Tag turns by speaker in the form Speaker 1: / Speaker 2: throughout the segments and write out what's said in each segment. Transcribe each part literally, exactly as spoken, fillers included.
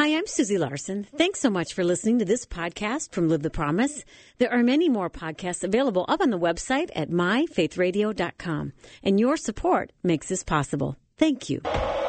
Speaker 1: Hi, I'm Susie Larson. Thanks so much for listening to this podcast from Live the Promise. There are many more podcasts available up on the website at my faith radio dot com. And your support makes this possible. Thank you.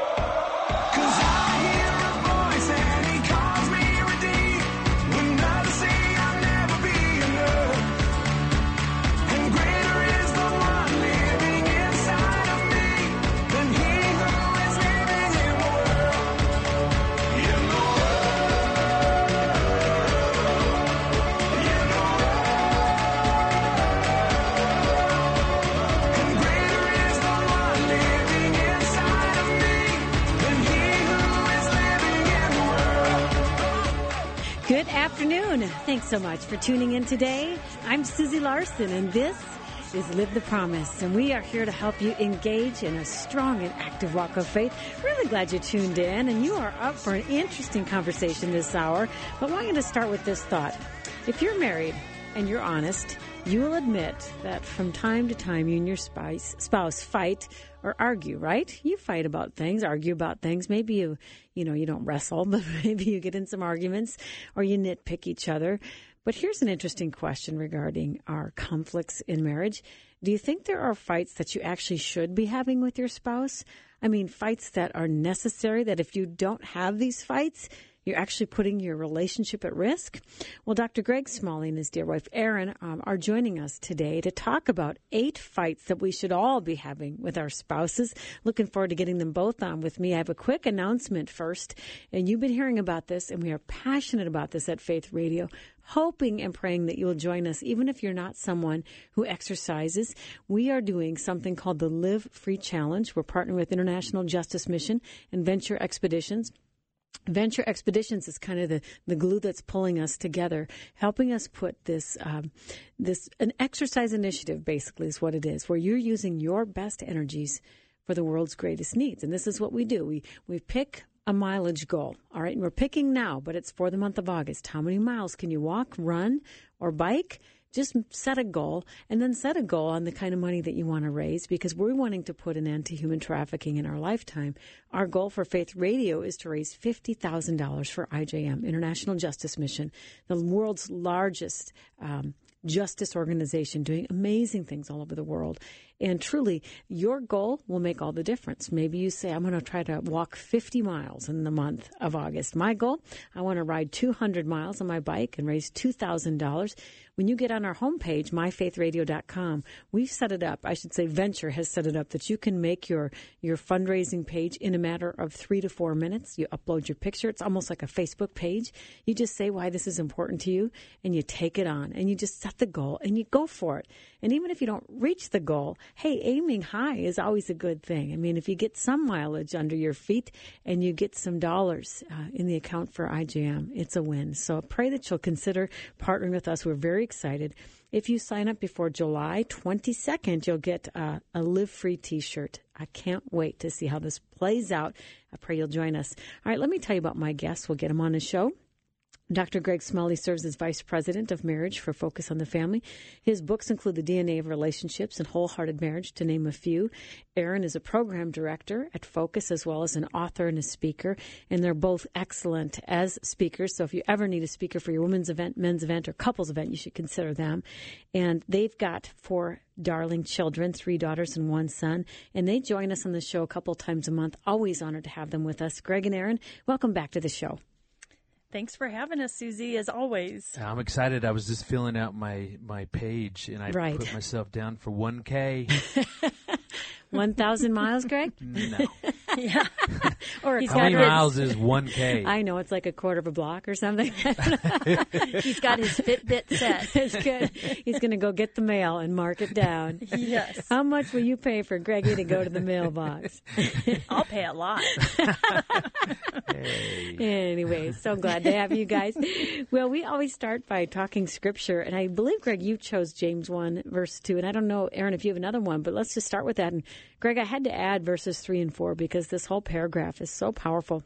Speaker 1: Good afternoon. Thanks so much for tuning in today. I'm Susie Larson, and this is Live the Promise, and we are here to help you engage in a strong and active walk of faith. Really glad you tuned in, and you are up for an interesting conversation this hour. But I want you to start with this thought. If you're married and you're honest, you will admit that from time to time you and your spouse, spouse fight or argue, right? You fight about things, argue about things. Maybe you, you know, you don't wrestle, but maybe you get in some arguments or you nitpick each other. But here's an interesting question regarding our conflicts in marriage. Do you think there are fights that you actually should be having with your spouse? I mean, fights that are necessary, that if you don't have these fights, you're actually putting your relationship at risk? Well, Doctor Greg Smalley and his dear wife, Erin, um, are joining us today to talk about eight fights that we should all be having with our spouses. Looking forward to getting them both on with me. I have a quick announcement first, and you've been hearing about this, and we are passionate about this at Faith Radio, hoping and praying that you will join us, even if you're not someone who exercises. We are doing something called the Live Free Challenge. We're partnering with International Justice Mission and Venture Expeditions. Venture Expeditions is kind of the, the glue that's pulling us together, helping us put this, um, this an exercise initiative, basically, is what it is, where you're using your best energies for the world's greatest needs. And this is what we do. We, we pick a mileage goal, all right? And we're picking now, but it's for the month of August. How many miles can you walk, run, or bike? Just set a goal, and then set a goal on the kind of money that you want to raise, because we're wanting to put an end to human trafficking in our lifetime. Our goal for Faith Radio is to raise fifty thousand dollars for I J M, International Justice Mission, the world's largest um, justice organization, doing amazing things all over the world. And truly, your goal will make all the difference. Maybe you say, I'm going to try to walk fifty miles in the month of August. My goal, I want to ride two hundred miles on my bike and raise two thousand dollars. When you get on our homepage, my faith radio dot com, we've set it up, I should say Venture has set it up, that you can make your, your fundraising page in a matter of three to four minutes. You upload your picture. It's almost like a Facebook page. You just say why this is important to you, and you take it on, and you just set the goal, and you go for it. And even if you don't reach the goal, hey, aiming high is always a good thing. I mean, if you get some mileage under your feet and you get some dollars uh, in the account for I J M, it's a win. So pray that you'll consider partnering with us. We're very excited. If you sign up before July twenty-second, you'll get uh, a Live Free t-shirt. I can't wait to see how this plays out. I pray you'll join us. All right, let me tell you about my guests. We'll get them on the show. Doctor Greg Smalley serves as Vice President of Marriage for Focus on the Family. His books include The D N A of Relationships and Wholehearted Marriage, to name a few. Erin is a program director at Focus, as well as an author and a speaker, and they're both excellent as speakers. So if you ever need a speaker for your women's event, men's event, or couples event, you should consider them. And they've got four darling children, three daughters and one son, and they join us on the show a couple times a month. Always honored to have them with us. Greg and Erin, welcome back to the show.
Speaker 2: Thanks for having us, Susie, as always.
Speaker 3: I'm excited. I was just filling out my, my page, and I
Speaker 1: right.
Speaker 3: put myself down for one K.
Speaker 1: one thousand miles, Greg?
Speaker 3: No.
Speaker 2: Yeah.
Speaker 1: Or
Speaker 3: How many miles is one K?
Speaker 1: I know, it's like a quarter of a block or something.
Speaker 2: He's got his Fitbit set.
Speaker 1: It's good. He's going to go get the mail and mark it down.
Speaker 2: Yes.
Speaker 1: How much will you pay for Greggy to go to the mailbox?
Speaker 2: I'll pay a lot.
Speaker 3: Hey.
Speaker 1: Anyway, so glad to have you guys. Well, we always start by talking scripture, and I believe, Greg, you chose James one, verse two, and I don't know, Erin, if you have another one, but let's just start with that. And Greg, I had to add verses three and four because this whole paragraph is so powerful.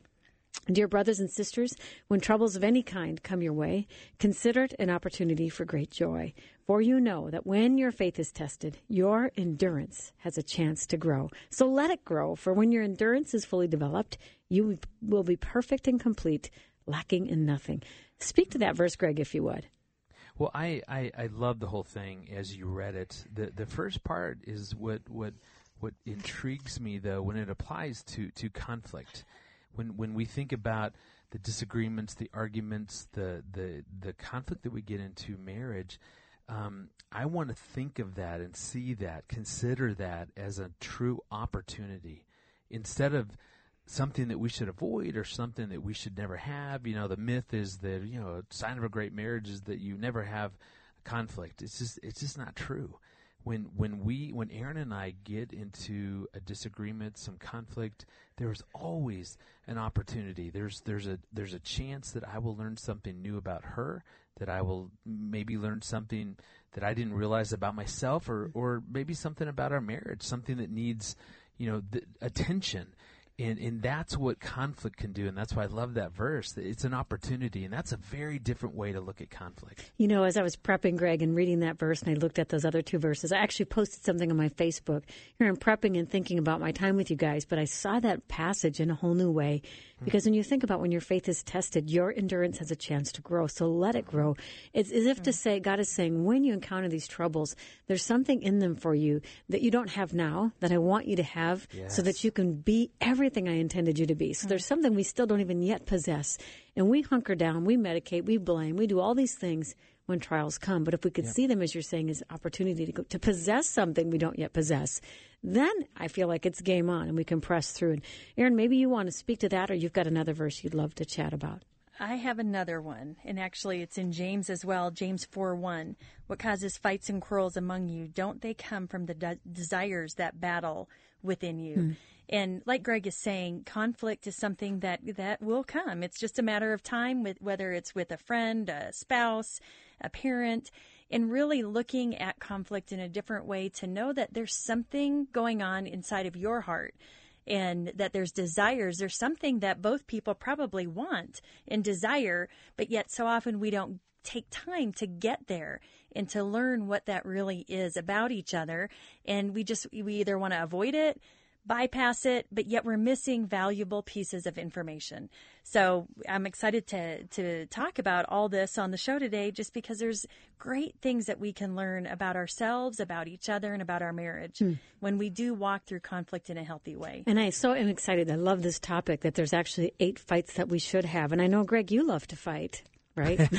Speaker 1: Dear brothers and sisters, when troubles of any kind come your way, consider it an opportunity for great joy. For you know that when your faith is tested, your endurance has a chance to grow. So let it grow, for when your endurance is fully developed, you will be perfect and complete, lacking in nothing. Speak to that verse, Greg, if you would.
Speaker 3: Well, I, I, I love the whole thing as you read it. The the first part is what what what intrigues me, though, when it applies to, to conflict. When when we think about the disagreements, the arguments, the the, the conflict that we get into marriage, um, I want to think of that and see that, consider that as a true opportunity instead of something that we should avoid or something that we should never have. You know, the myth is that, you know, a sign of a great marriage is that you never have conflict. It's just it's just not true. When when we when Erin and I get into a disagreement, some conflict, there's always an opportunity. There's there's a there's a chance that I will learn something new about her, that I will maybe learn something that I didn't realize about myself, or or maybe something about our marriage, something that needs, you know, th- attention. And and that's what conflict can do, and that's why I love that verse. It's an opportunity, and that's a very different way to look at conflict.
Speaker 1: You know, as I was prepping, Greg, and reading that verse, and I looked at those other two verses, I actually posted something on my Facebook. Here I'm prepping and thinking about my time with you guys, but I saw that passage in a whole new way. Because when you think about when your faith is tested, your endurance has a chance to grow. So let it grow. It's as if to say, God is saying, when you encounter these troubles, there's something in them for you that you don't have now that I want you to have, yes, so that you can be everything I intended you to be. So mm-hmm. there's something we still don't even yet possess. And we hunker down, we medicate, we blame, we do all these things when trials come. But if we could yep. see them, as you're saying, as opportunity to go, to possess something we don't yet possess, then I feel like it's game on and we can press through. And Erin, maybe you want to speak to that, or you've got another verse you'd love to chat about.
Speaker 2: I have another one, and actually it's in James as well, James four one. What causes fights and quarrels among you? Don't they come from the de- desires that battle within you? Hmm. And like Greg is saying, conflict is something that, that will come. It's just a matter of time, with whether it's with a friend, a spouse, a parent, and really looking at conflict in a different way to know that there's something going on inside of your heart, and that there's desires. There's something that both people probably want and desire, but yet so often we don't take time to get there and to learn what that really is about each other. And we just, we either want to avoid it, bypass it, but yet we're missing valuable pieces of information. So I'm excited to to talk about all this on the show today, just because there's great things that we can learn about ourselves, about each other, and about our marriage hmm. when we do walk through conflict in a healthy way.
Speaker 1: And I so am excited. I love this topic, that there's actually eight fights that we should have. And I know, Greg, you love to fight. Right?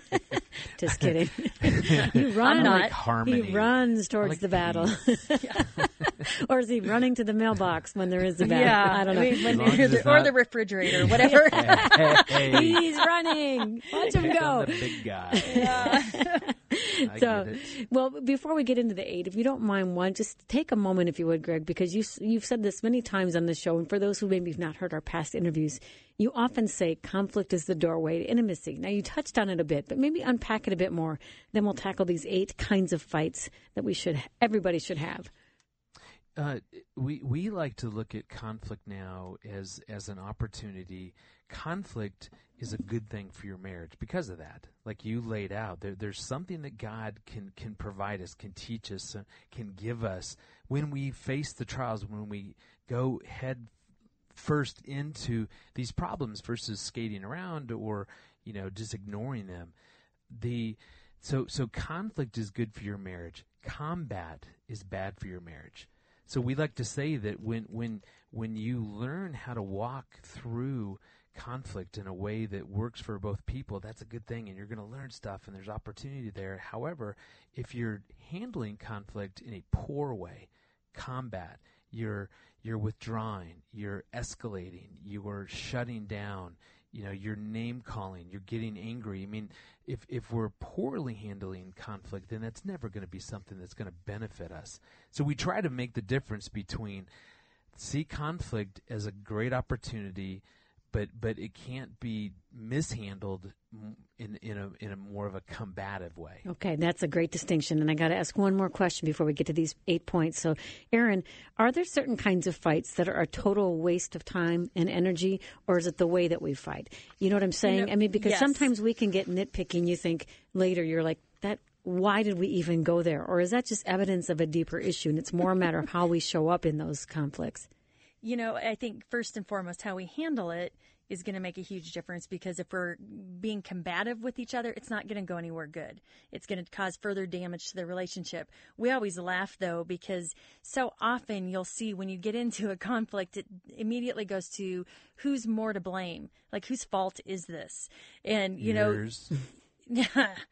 Speaker 1: Just kidding. You run.
Speaker 3: Like harmony.
Speaker 1: He runs towards like the battle. Or is he running to the mailbox when there is a battle?
Speaker 2: Yeah,
Speaker 1: I don't know.
Speaker 2: I mean, when the, or the refrigerator, whatever.
Speaker 3: Hey, hey.
Speaker 1: He's running. Watch him go.
Speaker 3: The big guy.
Speaker 1: Yeah.
Speaker 3: I
Speaker 1: so,
Speaker 3: get it.
Speaker 1: well, before we get into the eight, if you don't mind, one, just take a moment, if you would, Greg, because you, you've said this many times on the show, and for those who maybe have not heard our past interviews, you often say conflict is the doorway to intimacy. Now, you touched on it a bit, but maybe unpack it a bit more. Then we'll tackle these eight kinds of fights that we should, everybody should have.
Speaker 3: Uh, we we like to look at conflict now as as an opportunity. Conflict is a good thing for your marriage because of that. Like you laid out, there, there's something that God can can provide us, can teach us, uh, can give us when we face the trials, when we go head first into these problems versus skating around or, you know, just ignoring them. The so so conflict is good for your marriage. Combat is bad for your marriage. So we like to say that when when when you learn how to walk through conflict in a way that works for both people, that's a good thing, and you're going to learn stuff, and there's opportunity there. However, if you're handling conflict in a poor way, combat, you're you're withdrawing, you're escalating, you're shutting down, you know, you're name calling, you're getting angry. I mean, if if we're poorly handling conflict, then that's never going to be something that's going to benefit us. So we try to make the difference between see conflict as a great opportunity, but but it can't be mishandled in in a in a more of a combative way.
Speaker 1: Okay, that's a great distinction. And I got to ask one more question before we get to these eight points. So, Aaron, are there certain kinds of fights that are a total waste of time and energy, or is it the way that we fight? You know what I'm saying?
Speaker 2: No,
Speaker 1: I mean, because
Speaker 2: yes.
Speaker 1: sometimes we can get nitpicking. You think later you're like, that. Why did we even go there? Or is that just evidence of a deeper issue, and it's more a matter of how we show up in those conflicts?
Speaker 2: You know, I think first and foremost, how we handle it is going to make a huge difference, because if we're being combative with each other, it's not going to go anywhere good. It's going to cause further damage to the relationship. We always laugh, though, because so often you'll see when you get into a conflict, it immediately goes to who's more to blame? Like, whose fault is this? And, you
Speaker 3: Yours.
Speaker 2: know...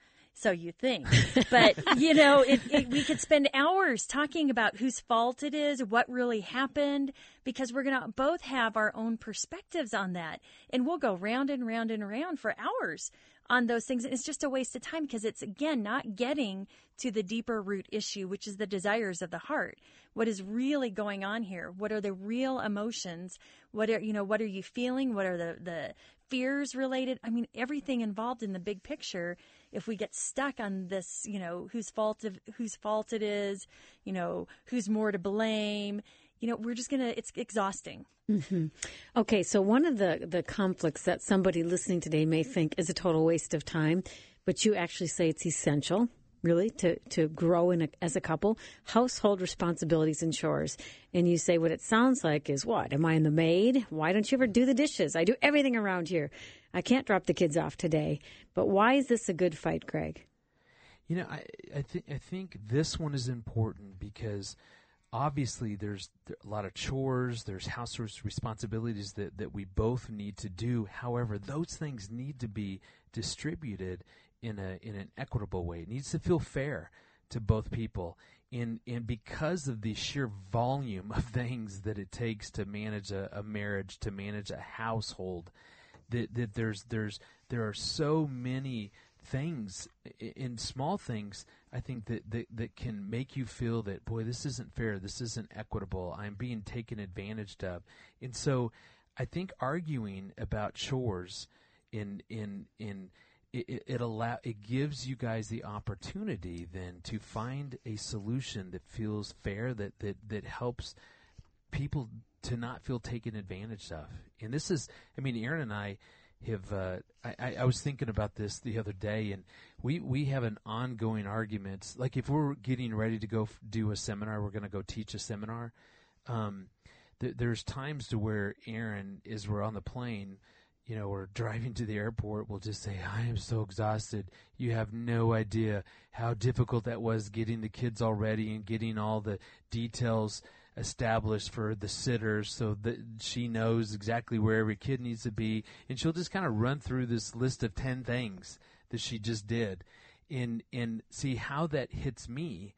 Speaker 2: So you think. But, you know, it, it, we could spend hours talking about whose fault it is, what really happened, because we're going to both have our own perspectives on that. And we'll go round and round and around for hours on those things. And it's just a waste of time, because it's, again, not getting to the deeper root issue, which is the desires of the heart. What is really going on here? What are the real emotions? What are, you know, what are you feeling? What are the, the fears related? I mean, everything involved in the big picture. If we get stuck on this, you know, whose fault of, whose fault it is, you know, who's more to blame, you know, we're just going to, it's exhausting.
Speaker 1: Mm-hmm. Okay, so one of the, the conflicts that somebody listening today may think is a total waste of time, but you actually say it's essential, really, to, to grow in a, as a couple, household responsibilities and chores. And you say what it sounds like is, what, am I the maid? Why don't you ever do the dishes? I do everything around here. I can't drop the kids off today. But why is this a good fight, Greg?
Speaker 3: You know, I I think I think this one is important because obviously there's a lot of chores, there's household responsibilities that, that we both need to do. However, those things need to be distributed in a in an equitable way. It needs to feel fair to both people. And and because of the sheer volume of things that it takes to manage a, a marriage, to manage a household, that that there's there's there are so many things in small things, I think that, that that can make you feel that, boy, this isn't fair, this isn't equitable, I'm being taken advantage of. And so I think arguing about chores in in in it, it allow it gives you guys the opportunity then to find a solution that feels fair, that that that helps people to not feel taken advantage of. And this is, I mean, Aaron and I have, uh, I, I was thinking about this the other day, and we, we have an ongoing argument. Like if we're getting ready to go f- do a seminar, we're going to go teach a seminar. Um, th- there's times to where Aaron, as we're on the plane, you know, or driving to the airport, will just say, I am so exhausted. You have no idea how difficult that was getting the kids all ready and getting all the details established for the sitters so that she knows exactly where every kid needs to be. And she'll just kind of run through this list of ten things that she just did. And, and see how that hits me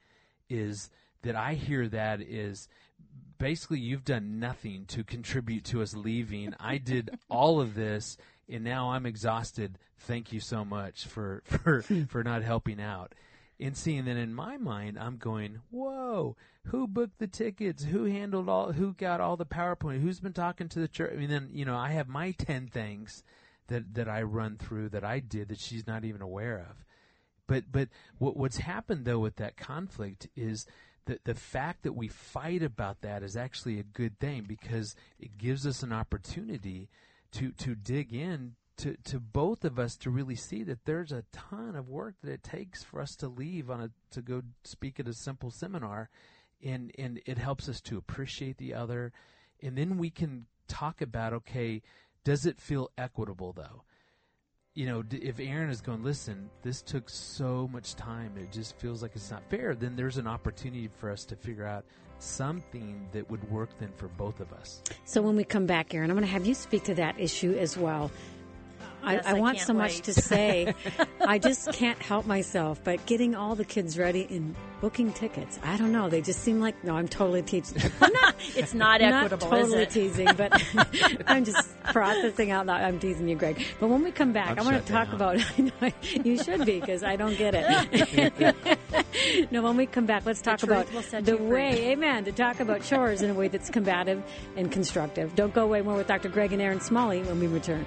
Speaker 3: is that I hear that is basically you've done nothing to contribute to us leaving. I did all of this, and now I'm exhausted. Thank you so much for, for, for not helping out. And seeing that in my mind, I'm going, whoa, who booked the tickets? Who handled all, who got all the PowerPoint? Who's been talking to the church? I mean, then, you know, I have my ten things that, that I run through that I did that she's not even aware of. But, but what, what's happened though with that conflict is that the fact that we fight about that is actually a good thing, because it gives us an opportunity to, to dig in To, to both of us to really see that there's a ton of work that it takes for us to leave on a to go speak at a simple seminar, and and it helps us to appreciate the other, and then we can talk about, okay, does it feel equitable though? You know, if Aaron is going, listen, this took so much time, it just feels like it's not fair, then there's an opportunity for us to figure out something that would work then for both of us.
Speaker 1: So when we come back, Aaron, I'm going to have you speak to that issue as well. I,
Speaker 2: Yes,
Speaker 1: I,
Speaker 2: I
Speaker 1: want
Speaker 2: can't
Speaker 1: so much
Speaker 2: wait.
Speaker 1: to say. I just can't help myself. But getting all the kids ready and booking tickets, I don't know. They just seem like, no, I'm totally teaching. I'm not,
Speaker 2: It's not
Speaker 1: not
Speaker 2: equitable,
Speaker 1: totally
Speaker 2: is it?
Speaker 1: teasing, but I'm just processing out loud. I'm teasing you, Greg. But when we come back,
Speaker 3: I'm
Speaker 1: I want
Speaker 3: shut
Speaker 1: to talk
Speaker 3: down.
Speaker 1: about, I know, you should be, because I don't get it. No, when we come back, let's talk
Speaker 2: truth
Speaker 1: about
Speaker 2: will set
Speaker 1: the
Speaker 2: you free.
Speaker 1: way, amen, to talk about chores in a way that's combative and constructive. Don't go away. More with Doctor Greg and Aaron Smalley when we return.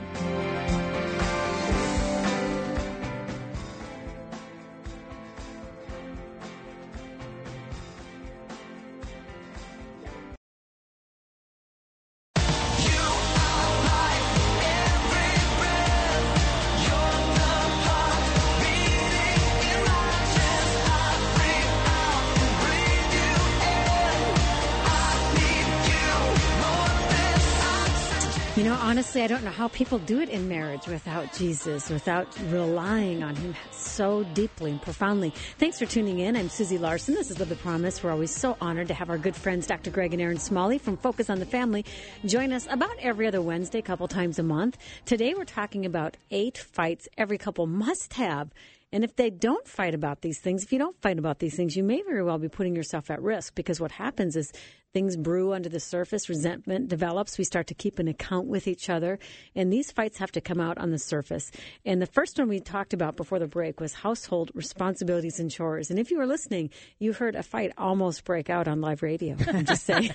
Speaker 1: You know, honestly, I don't know how people do it in marriage without Jesus, without relying on Him so deeply and profoundly. Thanks for tuning in. I'm Susie Larson. This is Live the Promise. We're always so honored to have our good friends, Doctor Greg and Aaron Smalley from Focus on the Family, join us about every other Wednesday, a couple times a month. Today, we're talking about eight fights every couple must have. And if they don't fight about these things, if you don't fight about these things, you may very well be putting yourself at risk, because what happens is things brew under the surface, resentment develops, we start to keep an account with each other, and these fights have to come out on the surface. And the first one we talked about before the break was household responsibilities and chores. And if you were listening, you heard a fight almost break out on live radio. I'm just saying.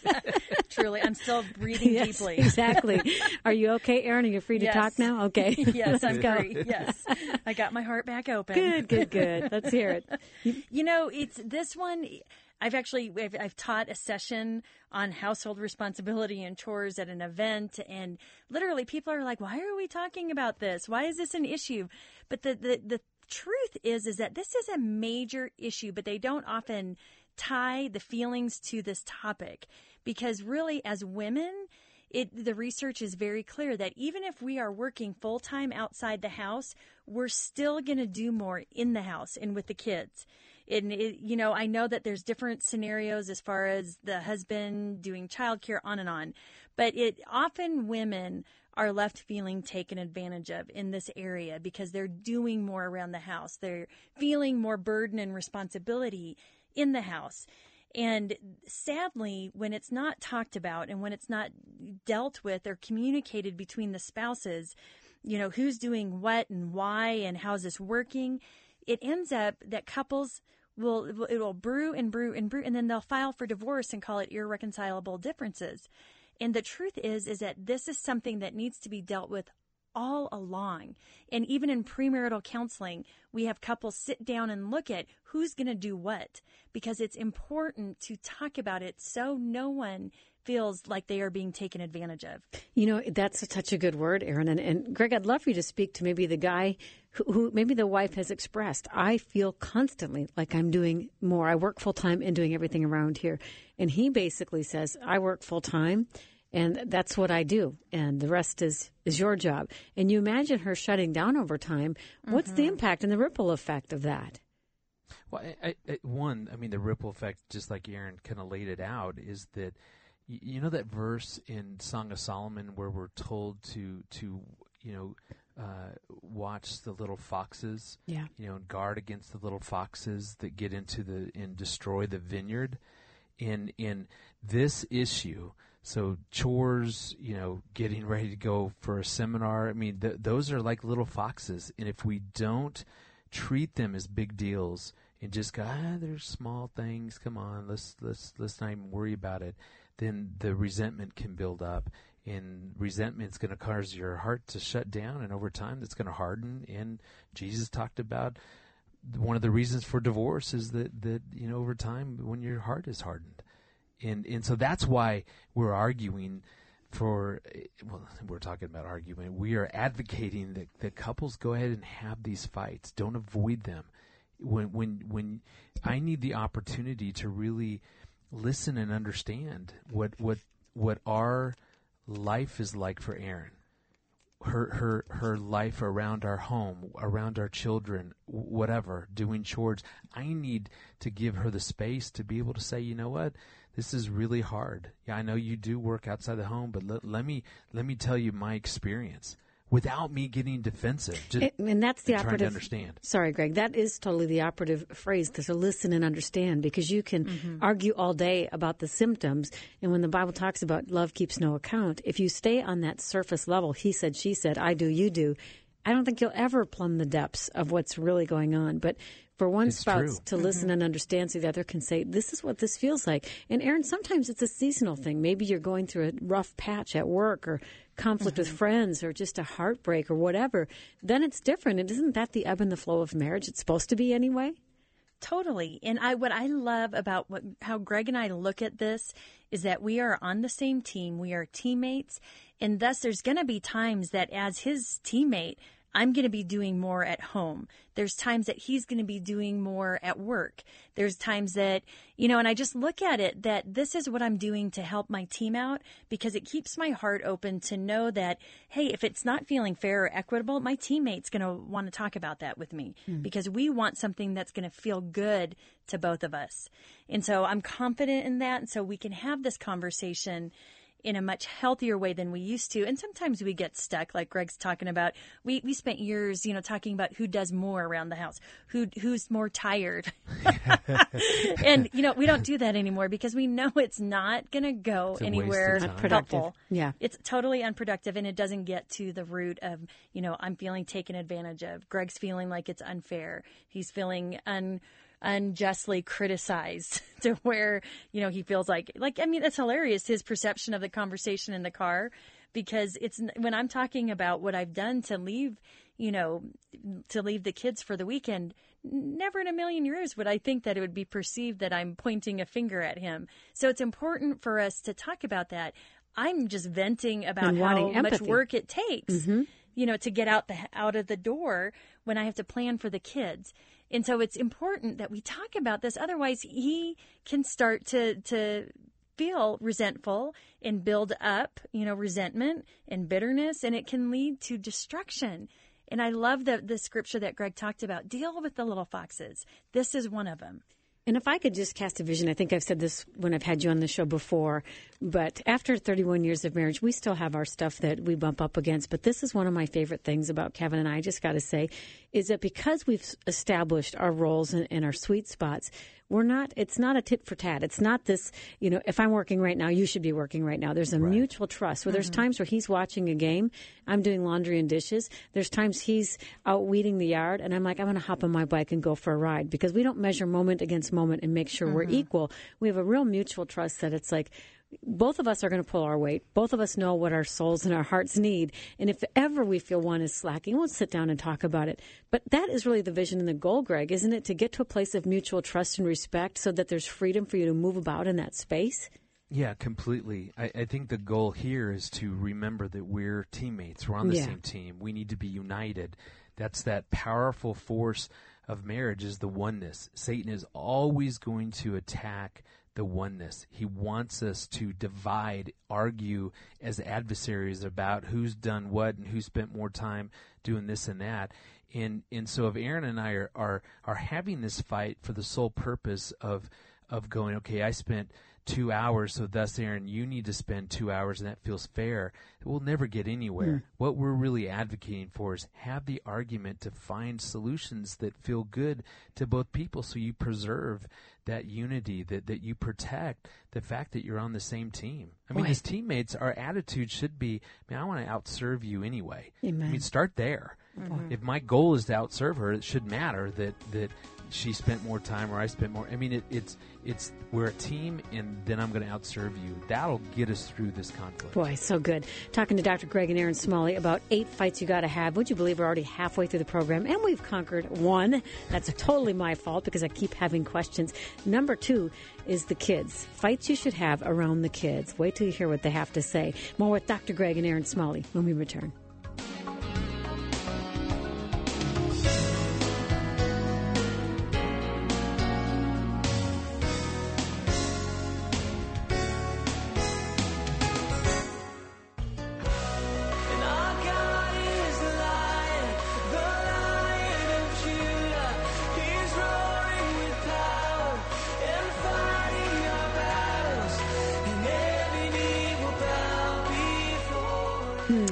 Speaker 2: Truly, I'm still breathing
Speaker 1: Yes,
Speaker 2: deeply.
Speaker 1: exactly. Are you okay, Aaron? Are you free to
Speaker 2: Yes.
Speaker 1: talk now? Okay.
Speaker 2: Yes, I'm
Speaker 1: Let's go.
Speaker 2: free. Yes, I got my heart back open.
Speaker 1: Good, good, good. Let's hear it.
Speaker 2: You know, it's this one. I've actually I've, I've taught a session on household responsibility and chores at an event, and literally people are like, "Why are we talking about this? Why is this an issue?" But the the, the truth is is that this is a major issue, but they don't often tie the feelings to this topic, because really, as women, It, the research is very clear that even if we are working full-time outside the house, we're still going to do more in the house and with the kids. And, it, you know, I know that there's different scenarios as far as the husband doing childcare, on and on. But it often women are left feeling taken advantage of in this area because they're doing more around the house. They're feeling more burden and responsibility in the house. And sadly, when it's not talked about and when it's not dealt with or communicated between the spouses, you know, who's doing what and why and how's this working, it ends up that couples will, it will brew and brew and brew, and then they'll file for divorce and call it irreconcilable differences. And the truth is, is that this is something that needs to be dealt with all along. And even in premarital counseling, we have couples sit down and look at who's going to do what, because it's important to talk about it so no one feels like they are being taken advantage of.
Speaker 1: You know, that's such a good word, Aaron. And, and Greg, I'd love for you to speak to maybe the guy who, who maybe the wife has expressed, I feel constantly like I'm doing more. I work full time and doing everything around here. And he basically says, I work full time. And that's what I do. And the rest is, is your job. And you imagine her shutting down over time. What's mm-hmm. the impact and the ripple effect of that?
Speaker 3: Well, I, I, one, I mean, the ripple effect, just like Aaron kind of laid it out, is that, you, you know that verse in Song of Solomon where we're told to, to you know, uh, watch the little foxes,
Speaker 1: yeah.
Speaker 3: you know, and guard against the little foxes that get into the, and destroy the vineyard. In, in this issue, so chores, you know, getting ready to go for a seminar, I mean, th- those are like little foxes. And if we don't treat them as big deals and just go, ah, they're small things, come on, let's let's let's not even worry about it, then the resentment can build up. And resentment's going to cause your heart to shut down, and over time that's going to harden. And Jesus talked about one of the reasons for divorce is that, that you know, over time when your heart is hardened. And and so that's why we're arguing for, well, we're talking about arguing. We are advocating that, that couples go ahead and have these fights. Don't avoid them. When when when I need the opportunity to really listen and understand what what what our life is like for Erin. Her her her life around our home, around our children, whatever, doing chores. I need to give her the space to be able to say, you know what, this is really hard. Yeah, I know you do work outside the home, but let, let me let me tell you my experience. without me getting defensive. Just
Speaker 1: It, and that's the
Speaker 3: trying to
Speaker 1: operative.
Speaker 3: understand.
Speaker 1: Sorry, Greg. That is totally the operative phrase, to listen and understand, because you can mm-hmm. argue all day about the symptoms. And when the Bible talks about love keeps no account, if you stay on that surface level, he said, she said, I do, you do, I don't think you'll ever plumb the depths of what's really going on. But for one
Speaker 3: it's
Speaker 1: spouse
Speaker 3: true.
Speaker 1: to
Speaker 2: mm-hmm.
Speaker 1: listen and understand so the other can say, this is what this feels like. And Aaron, sometimes it's a seasonal thing. Maybe you're going through a rough patch at work or conflict mm-hmm. with friends or just a heartbreak or whatever. Then it's different. And isn't that the ebb and the flow of marriage? It's supposed to be anyway.
Speaker 2: Totally. And I, what I love about what, how Greg and I look at this is that we are on the same team. We are teammates. And thus there's going to be times that as his teammate, I'm going to be doing more at home. There's times that he's going to be doing more at work. There's times that, you know, and I just look at it that this is what I'm doing to help my team out, because it keeps my heart open to know that, hey, if it's not feeling fair or equitable, my teammate's going to want to talk about that with me mm. because we want something that's going to feel good to both of us. And so I'm confident in that. And so we can have this conversation in a much healthier way than we used to. And sometimes we get stuck, like Greg's talking about. We we spent years, you know, talking about who does more around the house, who who's more tired. And, you know, we don't do that anymore because we know it's not going to go anywhere helpful.
Speaker 1: Yeah.
Speaker 2: It's totally unproductive, and it doesn't get to the root of, you know, I'm feeling taken advantage of. Greg's feeling like it's unfair. He's feeling un unjustly criticized to where, you know, he feels like, like, I mean, it's hilarious, his perception of the conversation in the car, because it's when I'm talking about what I've done to leave, you know, to leave the kids for the weekend, never in a million years would I think that it would be perceived that I'm pointing a finger at him. So it's important for us to talk about that. I'm just venting about how much work it takes, mm-hmm. you know, to get out the out of the door when I have to plan for the kids. And so it's important that we talk about this. Otherwise, he can start to to feel resentful and build up, you know, resentment and bitterness, and it can lead to destruction. And I love the, the scripture that Greg talked about. Deal with the little foxes. This is one of them.
Speaker 1: And if I could just cast a vision, I think I've said this when I've had you on the show before, but after thirty-one years of marriage, we still have our stuff that we bump up against. But this is one of my favorite things about Kevin and I, I just got to say, is that because we've established our roles and, and our sweet spots, we're not, it's not a tit for tat. It's not this, you know, if I'm working right now, you should be working right now. There's a right. mutual trust where mm-hmm. there's times where he's watching a game, I'm doing laundry and dishes. There's times he's out weeding the yard, and I'm like, I'm going to hop on my bike and go for a ride, because we don't measure moment against moment and make sure mm-hmm. we're equal. We have a real mutual trust that it's like, both of us are going to pull our weight. Both of us know what our souls and our hearts need. And if ever we feel one is slacking, we'll sit down and talk about it. But that is really the vision and the goal, Greg, isn't it? To get to a place of mutual trust and respect so that there's freedom for you to move about in that space.
Speaker 3: Yeah, completely. I, I think the goal here is to remember that we're teammates. We're on the yeah. same team. We need to be united. That's that powerful force of marriage, is the oneness. Satan is always going to attack the oneness. He wants us to divide, argue as adversaries about who's done what and who spent more time doing this and that. And and so if Aaron and I are are, are having this fight for the sole purpose of of going, okay, I spent two hours, so thus, Aaron, you need to spend two hours, and that feels fair, we'll never get anywhere. Mm. What we're really advocating for is have the argument to find solutions that feel good to both people, so you preserve that unity, that, that you protect the fact that you're on the same team. I mean, Boy. as teammates, our attitude should be, man, I want to outserve you anyway.
Speaker 1: Amen.
Speaker 3: I mean, start there.
Speaker 1: Mm-hmm.
Speaker 3: If my goal is to outserve her, it should matter that that she spent more time or I spent more. I mean, it, it's it's we're a team, and then I'm going to outserve you. That'll get us through this conflict.
Speaker 1: Boy, so good. Talking to Doctor Greg and Aaron Smalley about eight fights you got to have. Would you believe we're already halfway through the program, and we've conquered one. That's totally my fault because I keep having questions. Number two is the kids. Fights you should have around the kids. Wait till you hear what they have to say. More with Doctor Greg and Aaron Smalley when we return.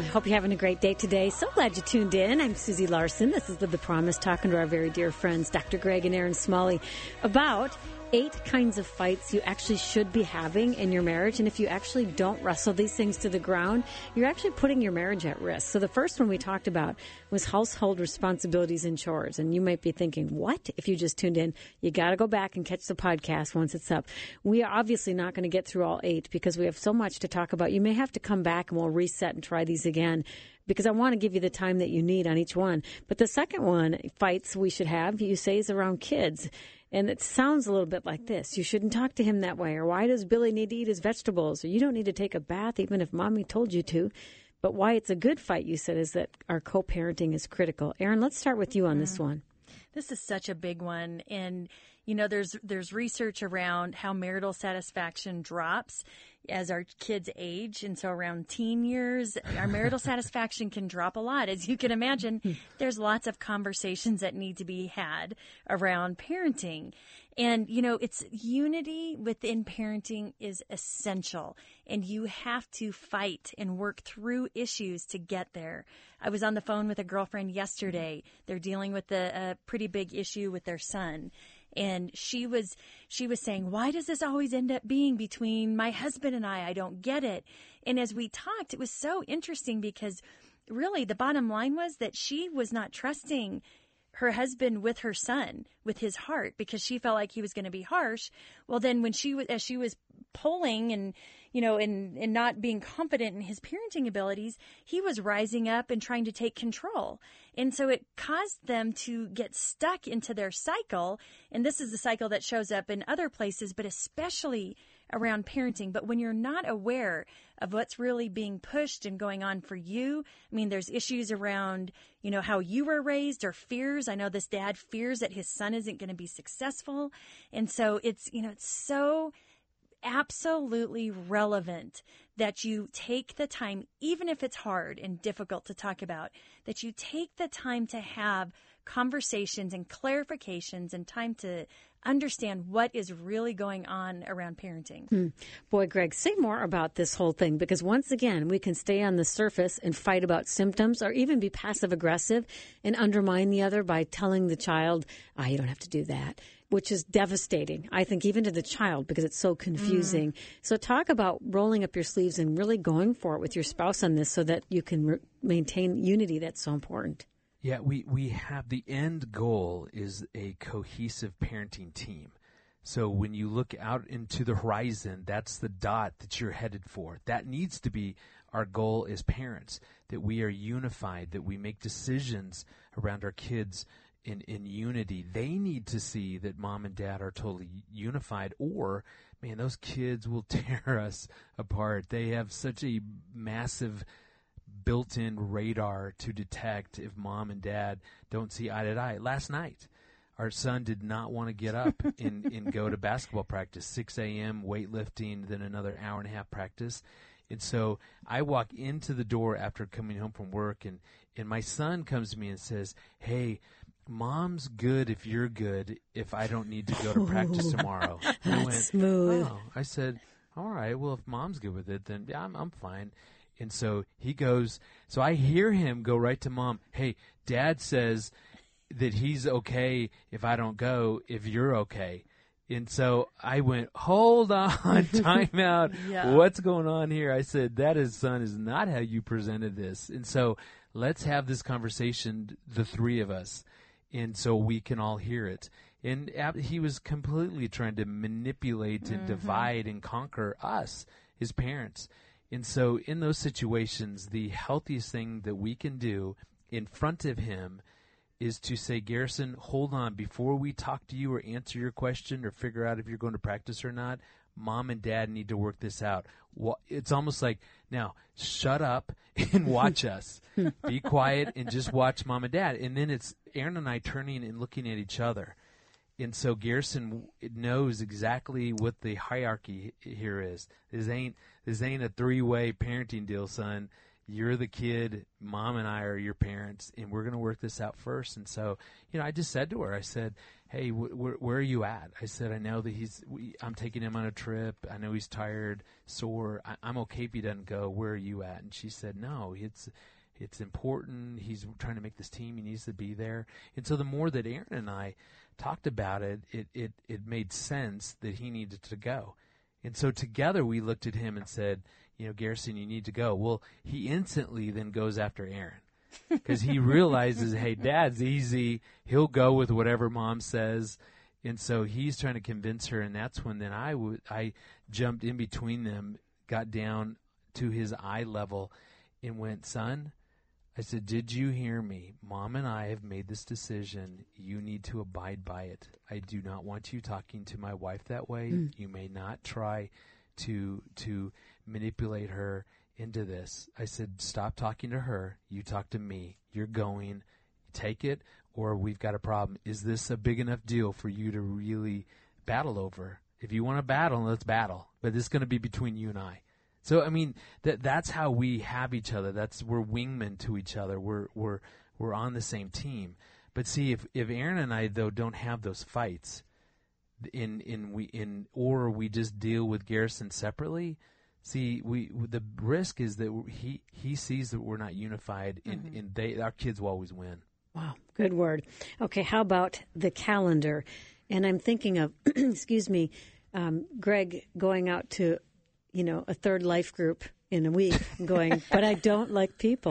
Speaker 1: Hope you're having a great day today. So glad you tuned in. I'm Susie Larson. This is Live the Promise, talking to our very dear friends, Doctor Greg and Aaron Smalley, about eight kinds of fights you actually should be having in your marriage. And if you actually don't wrestle these things to the ground, you're actually putting your marriage at risk. So the first one we talked about was household responsibilities and chores. And you might be thinking, what? If you just tuned in, you got to go back and catch the podcast once it's up. We are obviously not going to get through all eight because we have so much to talk about. You may have to come back and we'll reset and try these again, because I want to give you the time that you need on each one. But the second one, fights we should have, you say, is around kids. And it sounds a little bit like this. You shouldn't talk to him that way. Or why does Billy need to eat his vegetables? Or you don't need to take a bath even if Mommy told you to. But why it's a good fight, you said, is that our co-parenting is critical. Aaron, let's start with you on this one.
Speaker 2: This is such a big one. And, you know, there's there's research around how marital satisfaction drops as our kids age. And so around teen years, our marital satisfaction can drop a lot. As you can imagine, there's lots of conversations that need to be had around parenting. And, you know, it's unity within parenting is essential. And you have to fight and work through issues to get there. I was on the phone with a girlfriend yesterday. They're dealing with a, a pretty big issue with their son. And she was she was saying, why does this always end up being between my husband and I? I don't get it. And as we talked, it was so interesting because really the bottom line was that she was not trusting her husband with her son, with his heart, because she felt like he was going to be harsh. Well, then when she was, as she was polling and, you know, and, and not being confident in his parenting abilities, he was rising up and trying to take control. And so it caused them to get stuck into their cycle. And this is the cycle that shows up in other places, but especially around parenting. But when you're not aware of what's really being pushed and going on for you, I mean, there's issues around, you know, how you were raised or fears. I know this dad fears that his son isn't going to be successful. And so it's, you know, it's so absolutely relevant that you take the time, even if it's hard and difficult to talk about, that you take the time to have conversations and clarifications and time to understand what is really going on around parenting.
Speaker 1: Hmm. Boy, Greg, say more about this whole thing, because once again, we can stay on the surface and fight about symptoms or even be passive aggressive and undermine the other by telling the child, ah, oh, you don't have to do that, which is devastating, I think, even to the child, because it's so confusing. Mm. So talk about rolling up your sleeves and really going for it with your spouse on this so that you can re- maintain unity. That's so important.
Speaker 3: Yeah, we, we have the end goal is a cohesive parenting team. So when you look out into the horizon, that's the dot that you're headed for. That needs to be our goal as parents, that we are unified, that we make decisions around our kids in, in unity. They need to see that mom and dad are totally unified, or, man, those kids will tear us apart. They have such a massive built-in radar to detect if mom and dad don't see eye to eye. Last night, our son did not want to get up and, and go to basketball practice, six a.m., weightlifting, then another hour and a half practice. And so I walk into the door after coming home from work, and, and my son comes to me and says, hey, Mom's good if you're good if I don't need to go to practice tomorrow.
Speaker 1: That's
Speaker 3: I went,
Speaker 1: smooth.
Speaker 3: Oh. I said, all right, well, if Mom's good with it, then yeah, I'm, I'm fine. And so he goes, so I hear him go right to Mom, hey, Dad says that he's okay if I don't go, if you're okay. And so I went, hold on, time out. Yeah. What's going on here? I said, that is, son, is not how you presented this. And so let's have this conversation, the three of us, and so we can all hear it. And he was completely trying to manipulate and mm-hmm. divide and conquer us, his parents. And so in those situations, the healthiest thing that we can do in front of him is to say, Garrison, hold on. Before we talk to you or answer your question or figure out if you're going to practice or not, Mom and Dad need to work this out. Well, it's almost like, now, shut up and watch us. Be quiet and just watch Mom and Dad. And then it's Aaron and I turning and looking at each other. And so Garrison knows exactly what the hierarchy here is. This ain't this ain't a three-way parenting deal, son. you're the kid, mom and I are your parents, and we're going to work this out first. And so, you know, I just said to her, I said, hey, wh- wh- where are you at? I said, I know that he's, we, I'm taking him on a trip. I know he's tired, sore. I, I'm okay if he doesn't go. Where are you at? And she said, no, it's, it's important. He's trying to make this team. He needs to be there. And so the more that Aaron and I talked about it, it, it, it made sense that he needed to go. And so together we looked at him and said, you know, Garrison, you need to go. Well, he instantly then goes after Aaron because he realizes, hey, Dad's easy. He'll go with whatever Mom says. And so he's trying to convince her, and that's when then I, w- I jumped in between them, got down to his eye level, and went, son, I said, did you hear me? Mom and I have made this decision. You need to abide by it. I do not want you talking to my wife that way. Mm. You may not try to to manipulate her into this. I said, stop talking to her. You talk to me. You're going. Take it, or we've got a problem. Is this a big enough deal for you to really battle over? If you want to battle, let's battle. But it's going to be between you and I. So I mean that that's how we have each other. That's we're wingmen to each other. We're we're we're on the same team. But see, if, if Aaron and I though don't have those fights, in in we in or we just deal with Garrison separately. See, we the risk is that he he sees that we're not unified, and, mm-hmm. and they our kids will always win.
Speaker 1: Wow, good word. Okay, how about the calendar? And I'm thinking of, excuse me, um, Greg going out to, you know, a third life group in a week going, but I don't like people.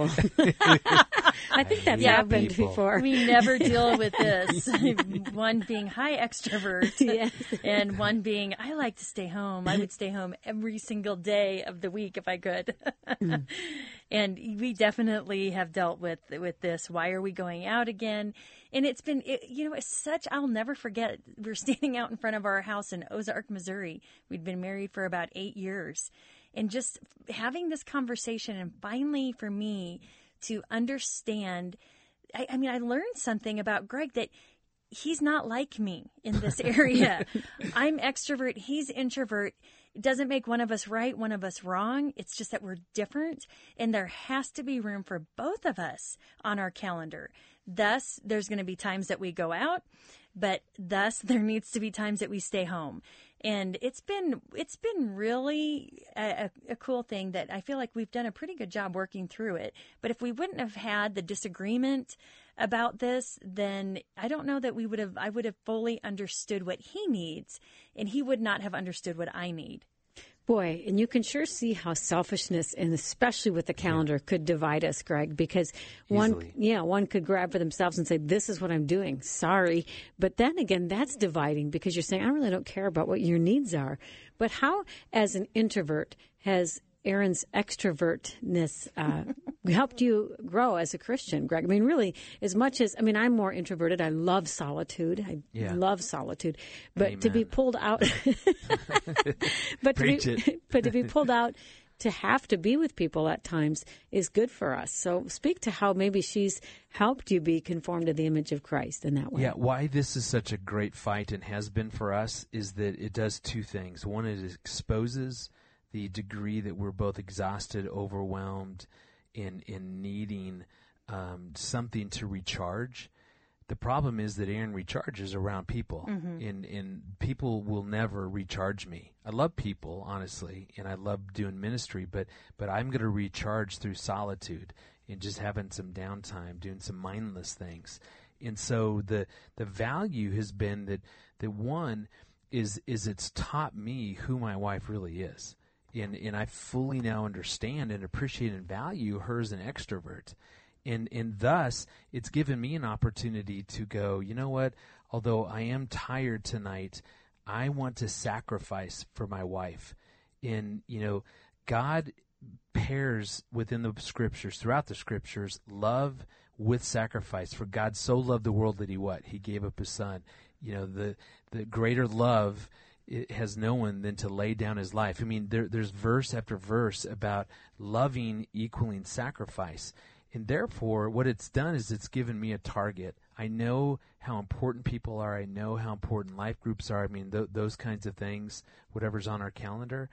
Speaker 1: I think that's
Speaker 2: yeah,
Speaker 1: happened
Speaker 3: people.
Speaker 1: before.
Speaker 2: We never deal with this. One being high extrovert
Speaker 1: yes.
Speaker 2: and one being, I like to stay home. I would stay home every single day of the week if I could. mm. And we definitely have dealt with with this. Why are we going out again? And it's been, it, you know, it's such, I'll never forget. We're standing out in front of our house in Ozark, Missouri. We'd been married for about eight years. And just having this conversation, and finally for me to understand, I, I mean, I learned something about Greg that he's not like me in this area. I'm extrovert. He's introvert. It doesn't make one of us right, one of us wrong. It's just that we're different, and there has to be room for both of us on our calendar. Thus, there's going to be times that we go out, but thus there needs to be times that we stay home. And it's been it's been really a, a cool thing that I feel like we've done a pretty good job working through it. But if we wouldn't have had the disagreement about this, then I don't know that we would have I would have fully understood what he needs, and he would not have understood what I need.
Speaker 1: Boy, and you can sure see how selfishness, and especially with the calendar, yeah. could divide us, Greg, because one,
Speaker 3: Easily.
Speaker 1: yeah, one could grab for themselves and say, this is what I'm doing. Sorry. But then again, that's dividing because you're saying, I really don't care about what your needs are. But how, as an introvert, has Aaron's extrovertness uh, helped you grow as a Christian, Greg? I mean, really, as much as, I mean, I'm more introverted. I love solitude. I yeah. love solitude. But
Speaker 3: Amen.
Speaker 1: to be pulled out, but, to be,
Speaker 3: it.
Speaker 1: but to be pulled out to have to be with people at times is good for us. So speak to how maybe she's helped you be conformed to the image of Christ in that way.
Speaker 3: Yeah, why this is such a great fight and has been for us is that it does two things. One, it exposes the degree that we're both exhausted, overwhelmed, in in needing um, something to recharge. The problem is that Aaron recharges around people, mm-hmm. and, and people will never recharge me. I love people, honestly, and I love doing ministry, but, but I'm going to recharge through solitude and just having some downtime, doing some mindless things. And so the the value has been that, that one is is it's taught me who my wife really is. And, and I fully now understand and appreciate and value her as an extrovert. And, and thus, it's given me an opportunity to go, you know what, although I am tired tonight, I want to sacrifice for my wife. And, you know, God pairs within the Scriptures, throughout the Scriptures, love with sacrifice. For God so loved the world that he what? He gave up his son. You know, the the greater love it has no one than to lay down his life. I mean, there, there's verse after verse about loving equaling sacrifice. And therefore, what it's done is it's given me a target. I know how important people are. I know how important life groups are. I mean, th- those kinds of things, whatever's on our calendar.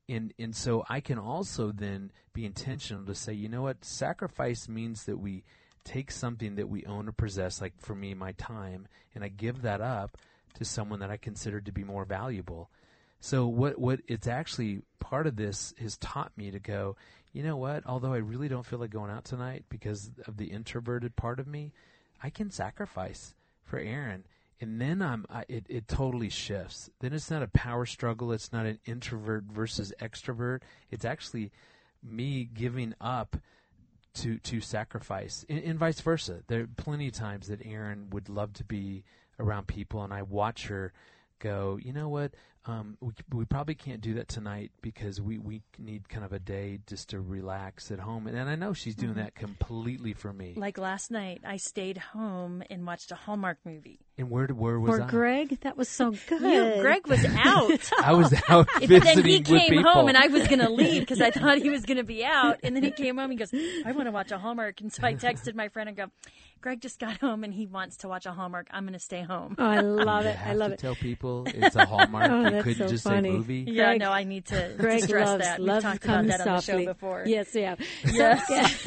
Speaker 3: And and so I can also then be intentional to say, you know what, sacrifice means that we take something that we own or possess, like for me, my time, and I give that up to someone that I consider to be more valuable. So what what it's actually, part of this has taught me to go, you know what, although I really don't feel like going out tonight because of the introverted part of me, I can sacrifice for Aaron. And then I'm, I, it, it totally shifts. Then it's not a power struggle. It's not an introvert versus extrovert. It's actually me giving up to to sacrifice, and, and vice versa. There are plenty of times that Aaron would love to be around people, and I watch her go, you know what, um, we, we probably can't do that tonight because we, we need kind of a day just to relax at home. And, and I know she's doing mm-hmm. that completely for me.
Speaker 2: Like last night, I stayed home and watched a Hallmark movie.
Speaker 3: And where where was
Speaker 1: Or
Speaker 3: I?
Speaker 1: Greg? That was so good.
Speaker 2: You, Greg was out.
Speaker 3: I was out visiting
Speaker 2: Then he
Speaker 3: with
Speaker 2: came
Speaker 3: people.
Speaker 2: home, and I was going to leave because I thought he was going to be out. And then he came home and goes, I want to watch a Hallmark. And so I texted my friend and go, Greg just got home, and he wants to watch a Hallmark. I'm going to stay home.
Speaker 1: Oh, I love
Speaker 3: You
Speaker 1: it.
Speaker 3: have
Speaker 1: I love
Speaker 3: to
Speaker 1: it.
Speaker 3: tell people it's a Hallmark.
Speaker 1: Oh,
Speaker 3: you
Speaker 1: that's
Speaker 3: couldn't
Speaker 1: so
Speaker 3: just
Speaker 1: funny.
Speaker 3: say movie.
Speaker 2: Yeah,
Speaker 1: Greg-
Speaker 2: no, I need to,
Speaker 1: Greg
Speaker 2: to stress
Speaker 1: loves,
Speaker 2: that. We've
Speaker 1: loves
Speaker 2: talked about
Speaker 1: comes
Speaker 2: that on the
Speaker 1: softly.
Speaker 2: show before.
Speaker 1: Yes, yeah.
Speaker 2: Yes.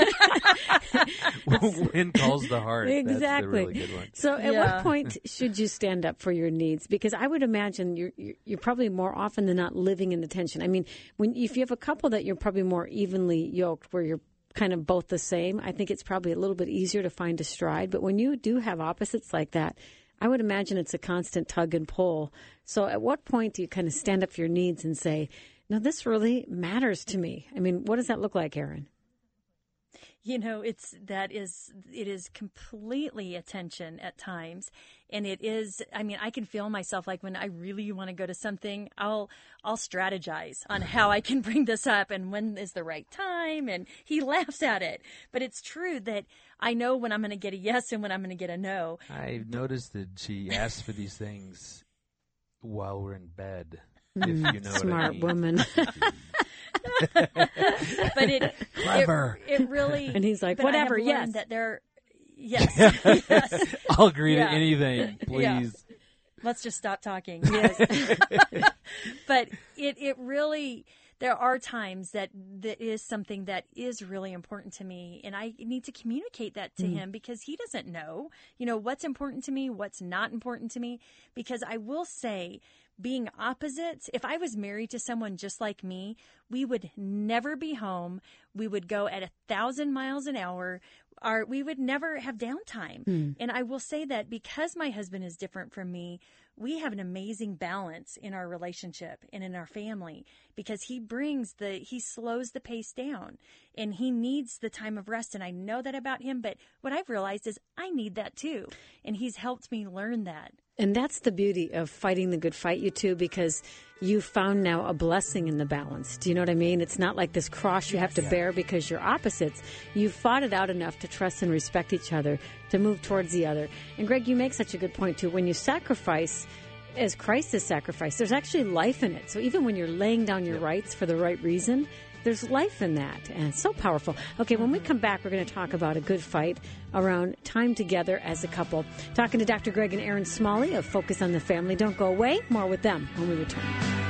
Speaker 3: When calls the heart.
Speaker 1: Exactly.
Speaker 3: That's the really good one.
Speaker 1: So at
Speaker 2: Yeah.
Speaker 1: what point should you stand up for your needs? Because I would imagine you're, you're you're probably more often than not living in the tension. I mean, when if you have a couple that you're probably more evenly yoked, where you're kind of both the same, I think it's probably a little bit easier to find a stride. But when you do have opposites like that, I would imagine it's a constant tug and pull. So at what point do you kind of stand up for your needs and say, no, this really matters to me? I mean, what does that look like, Aaron?
Speaker 2: You know, it's that is it is completely a tension at times, and it is. I mean, I can feel myself like when I really want to go to something, I'll I'll strategize on how I can bring this up and when is the right time. And he laughs at it, but it's true that I know when I'm going to get a yes and when I'm going to get a no.
Speaker 3: I've noticed that she asks for these things while we're in bed.
Speaker 1: Mm,
Speaker 3: if you know
Speaker 1: smart
Speaker 3: what I mean.
Speaker 1: woman.
Speaker 2: But it
Speaker 3: Clever.
Speaker 2: It, it really.
Speaker 1: And he's like,
Speaker 2: but I have
Speaker 1: whatever,
Speaker 2: learned
Speaker 1: yes.
Speaker 2: That there. Yes. Yes.
Speaker 3: I'll agree
Speaker 2: Yeah.
Speaker 3: to anything,
Speaker 2: Yeah.
Speaker 3: please.
Speaker 2: Let's just stop talking.
Speaker 1: Yes.
Speaker 2: But it, it really, there are times that that is something that is really important to me, and I need to communicate that to
Speaker 1: Mm.
Speaker 2: him because he doesn't know, you know, what's important to me, what's not important to me. Because I will say, being opposites, if I was married to someone just like me, we would never be home. We would go at a thousand miles an hour. Our, we would never have downtime.
Speaker 1: Mm.
Speaker 2: And I will say that because my husband is different from me, we have an amazing balance in our relationship and in our family because he brings the, he slows the pace down and he needs the time of rest. And I know that about him. But what I've realized is I need that too. And he's helped me learn that.
Speaker 1: And that's the beauty of fighting the good fight, you two, because you found now a blessing in the balance. Do you know what I mean? It's not like this cross you have to bear because you're opposites. You fought it out enough to trust and respect each other, to move towards the other. And Greg, you make such a good point, too. When you sacrifice as Christ has sacrificed, there's actually life in it. So even when you're laying down your rights for the right reason, there's life in that, and it's so powerful. Okay, when we come back, we're going to talk about a good fight around time together as a couple. Talking to Doctor Greg and Aaron Smalley of Focus on the Family. Don't go away. More with them when we return.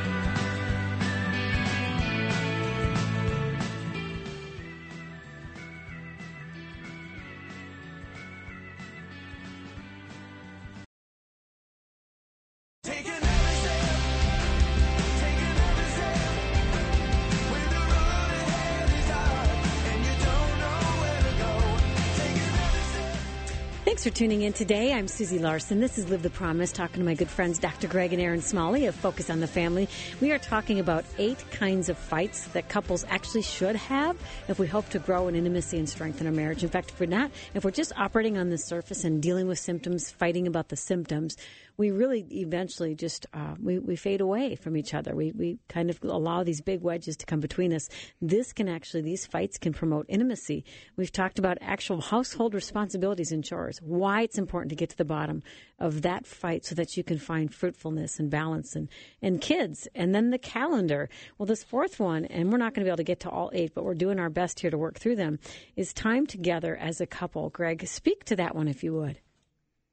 Speaker 1: Thanks for tuning in today. I'm Susie Larson. This is Live the Promise, talking to my good friends Doctor Greg and Aaron Smalley of Focus on the Family. We are talking about eight kinds of fights that couples actually should have if we hope to grow in intimacy and strengthen our marriage. In fact, if we're not, if we're just operating on the surface and dealing with symptoms, fighting about the symptoms, we really eventually just, uh, we, we fade away from each other. We, we kind of allow these big wedges to come between us. This can actually, these fights can promote intimacy. We've talked about actual household responsibilities and chores, why it's important to get to the bottom of that fight so that you can find fruitfulness and balance and, and kids. And then the calendar. Well, this fourth one, and we're not going to be able to get to all eight, but we're doing our best here to work through them, is time together as a couple. Greg, speak to that one if you would.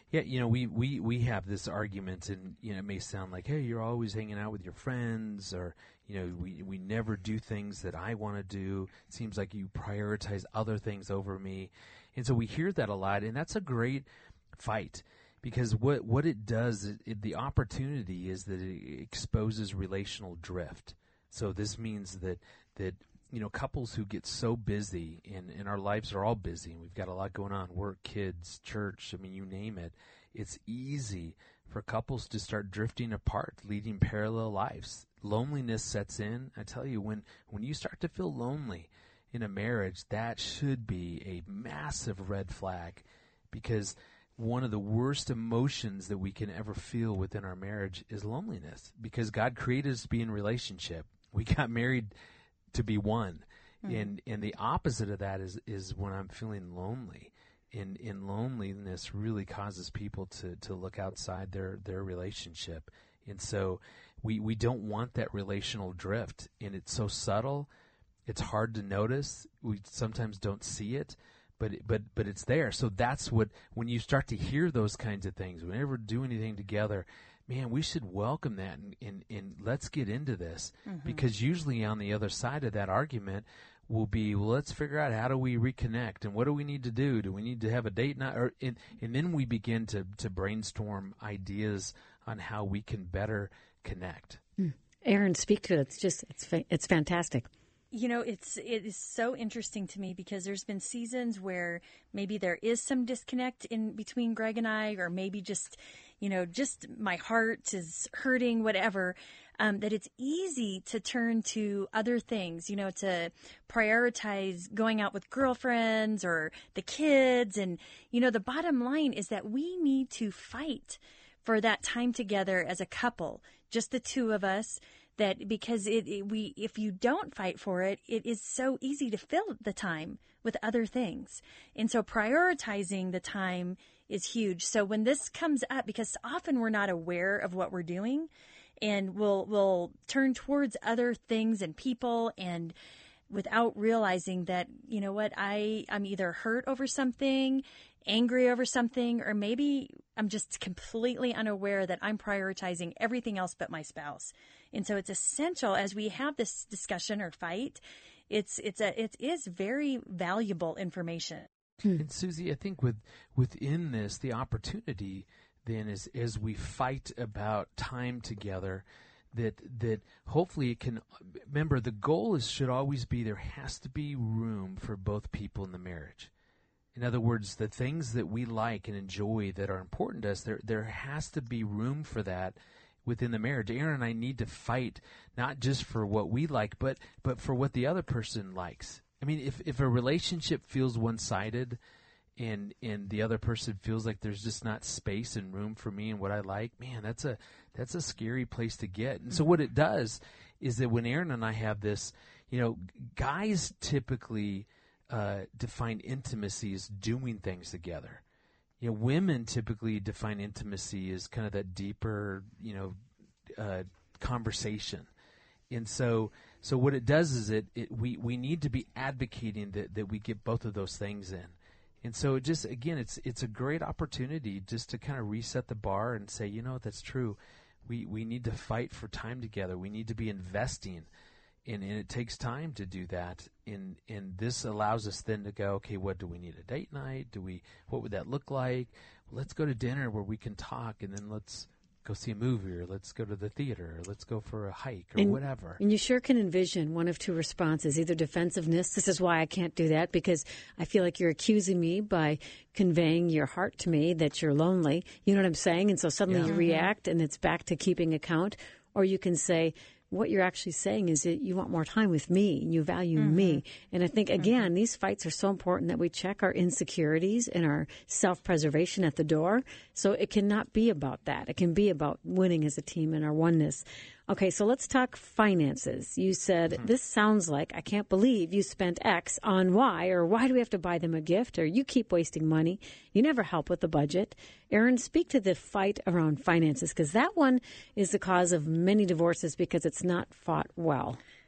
Speaker 3: Yeah, you know, we, we, we have this argument, and, you know, it may sound like, hey, you're always hanging out with your friends, or, you know, we, we never do things that I want to do. It seems like you prioritize other things over me. And so we hear that a lot, and that's a great fight, because what, what it does, it, it, the opportunity is that it exposes relational drift. So this means that, that you know, couples who get so busy, and, and our lives are all busy, and we've got a lot going on, work, kids, church, I mean, you name it, it's easy for couples to start drifting apart, leading parallel lives. Loneliness sets in. I tell you, when, when you start to feel lonely in a marriage, that should be a massive red flag, because one of the worst emotions that we can ever feel within our marriage is loneliness, because God created us to be in relationship. We got married to be one. Mm-hmm. And and the opposite of that is, is when I'm feeling lonely. And, and loneliness really causes people to, to look outside their, their relationship. And so we, we don't want that relational drift. And it's so subtle. It's hard to notice. We sometimes don't see it, but but but it's there. So that's what, when you start to hear those kinds of things, whenever we do anything together, man, we should welcome that, and, and, and let's get into this. Mm-hmm. Because usually on the other side of that argument will be, well, let's figure out how do we reconnect, and what do we need to do? Do we need to have a date night? Or, and, and then we begin to, to brainstorm ideas on how we can better connect.
Speaker 1: Mm. Erin, speak to it. It's just, it's fa- it's fantastic.
Speaker 2: You know, it's it is so interesting to me, because there's been seasons where maybe there is some disconnect in between Greg and I, or maybe just, you know, just my heart is hurting, whatever, um, that it's easy to turn to other things, you know, to prioritize going out with girlfriends or the kids. And, you know, the bottom line is that we need to fight for that time together as a couple, just the two of us. That because it, it we if you don't fight for it, it is so easy to fill the time with other things. And so prioritizing the time is huge. So when this comes up, because often we're not aware of what we're doing, and we'll we'll turn towards other things and people, and without realizing that, you know what, I, I'm either hurt over something, angry over something, or maybe I'm just completely unaware that I'm prioritizing everything else but my spouse. And so it's essential, as we have this discussion or fight, it's it's a it is very valuable information.
Speaker 3: And Susie, I think with within this, the opportunity then is as we fight about time together, that that hopefully it can, remember, the goal is should always be there has to be room for both people in the marriage. In other words, the things that we like and enjoy that are important to us, there there has to be room for that within the marriage. Erin and I need to fight not just for what we like, but but for what the other person likes. I mean, if if a relationship feels one-sided, and and the other person feels like there's just not space and room for me and what I like, man, that's a that's a scary place to get. And so what it does is that when Erin and I have this, you know, guys typically uh, define intimacy as doing things together. You know, women typically define intimacy as kind of that deeper, you know, uh, conversation. And so, so what it does is it, it we, we need to be advocating that, that we get both of those things in. And so it just, again, it's it's a great opportunity just to kind of reset the bar and say, you know what, that's true. We we need to fight for time together. We need to be investing. And, and it takes time to do that. And and this allows us then to go, okay, what do we need, a date night? Do we, what would that look like? Well, let's go to dinner where we can talk, and then let's go see a movie, or let's go to the theater, or let's go for a hike, or
Speaker 1: and,
Speaker 3: whatever.
Speaker 1: And you sure can envision one of two responses, either defensiveness, this is why I can't do that, because I feel like you're accusing me by conveying your heart to me that you're lonely. You know what I'm saying? And so suddenly
Speaker 3: Yeah.
Speaker 1: you react, and it's back to keeping account. Or you can say, what you're actually saying is that you want more time with me, and you value mm-hmm. me. And I think, again, mm-hmm. these fights are so important that we check our insecurities and our self-preservation at the door. So it cannot be about that. It can be about winning as a team and our oneness. Okay, so let's talk finances. You said, mm-hmm. this sounds like, I can't believe you spent X on Y, or why do we have to buy them a gift, or you keep wasting money. You never help with the budget. Erin, speak to the fight around finances, because that one is the cause of many divorces because it's not fought well.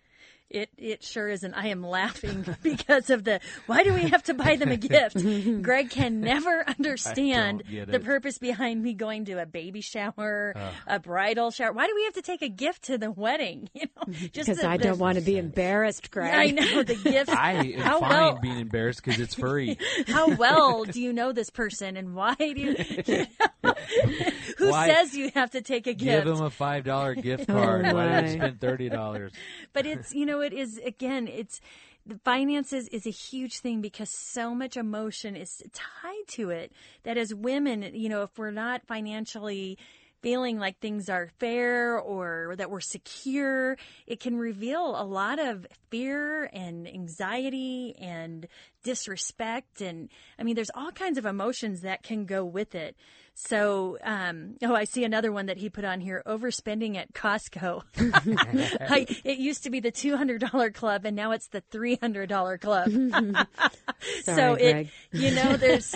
Speaker 2: It it sure isn't. I am laughing because of the, why do we have to buy them a gift? Greg can never understand the
Speaker 3: it.
Speaker 2: purpose behind me going to a baby shower,
Speaker 3: Uh.
Speaker 2: a bridal shower. Why do we have to take a gift to the wedding? You know, just
Speaker 1: Because
Speaker 2: the,
Speaker 1: I
Speaker 2: the,
Speaker 1: don't want to be embarrassed, Greg.
Speaker 2: I know the gifts.
Speaker 3: I am
Speaker 2: How
Speaker 3: fine
Speaker 2: well-
Speaker 3: being embarrassed because it's free.
Speaker 2: How well do you know this person, and why do you? you know, who
Speaker 3: Why-
Speaker 2: says you have to take a
Speaker 3: Give
Speaker 2: gift?
Speaker 3: them a five dollar gift card. Why don't
Speaker 1: my.
Speaker 3: you spend thirty dollars?
Speaker 2: But it's, you know, it is, again, it's, the finances is a huge thing because so much emotion is tied to it that as women, you know, if we're not financially feeling like things are fair or that we're secure, it can reveal a lot of fear and anxiety and disrespect. And I mean, there's all kinds of emotions that can go with it. So, um, oh, I see another one that he put on here, overspending at Costco. I, it used to be the two hundred dollars club and now it's the three hundred dollars club.
Speaker 1: Sorry,
Speaker 2: so
Speaker 1: Greg.
Speaker 2: it, you know, there's,